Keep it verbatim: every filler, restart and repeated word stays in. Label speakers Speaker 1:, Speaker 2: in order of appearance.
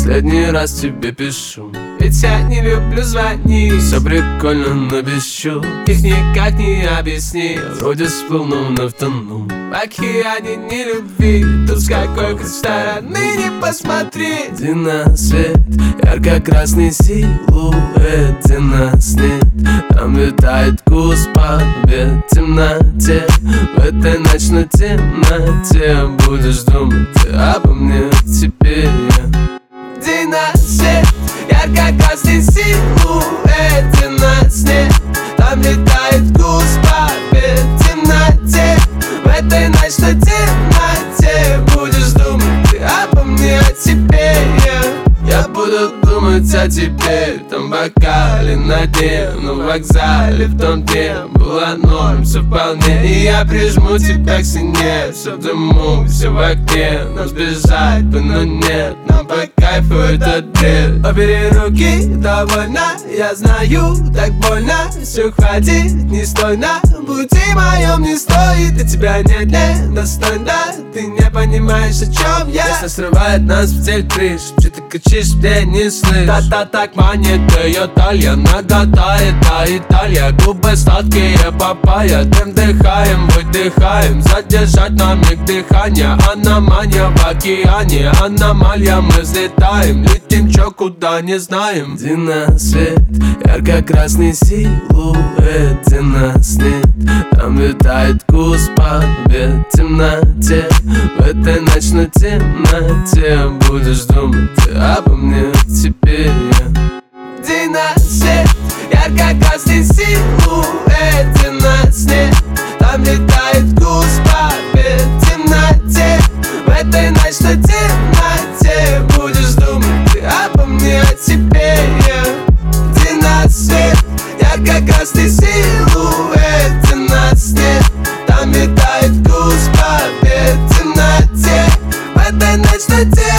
Speaker 1: последний раз тебе пишу, ведь я не люблю звонить. Все прикольно, но без чувств, их никак не объяснить. Вроде сплыл, но вновь тону в океане нелюбви. Тут с какой хоть стороны не посмотри. Где на свет, ярко-красный силуэт, где нас нет. Там летает кус по темноте. В этой ночной темноте будешь думать обо мне теперь. День на свет, ярко-красный силуэт, где нас нет. Там летает гус по темноте. В этой ночной темноте будешь думать ты обо мне теперь. Я буду думать о тебе, в том бокале на дне, но в вокзале в том дне было норм, все вполне. И я прижму тебя к стене, все в дыму, все в окне. Нам сбежать бы, но нет, нам по кайфу этот бред. Убери руки, довольно, я знаю, так больно. Все хватит, не стой на пути моем, не стоит. И тебя нет, не достойно, ты не понимаешь, о чем я. Если срывает нас в цель крыш, что ты кричишь, мне не слышь. Та-та так манит ее талия, наготает та Италия. Губы сладкие папайя, дым дыхаем, выдыхаем. Задержать на миг дыхание, аномалия в океане. Аномалия, мы взлетаем, летим чё куда не знаем. Где на свет, ярко-красный силуэт, где нас нет. Там летает кус по темноте. В этой ночной темноте будешь думать обо мне теперь. День на свет, ярко-красный силуэт, где нас нет. Там летает гус по темноте. В этой ночной темноте будешь думать ты обо мне теперь. День на свет, ярко-красный силуэт, где нас нет. Там летает гус по темноте. В этой ночной темноте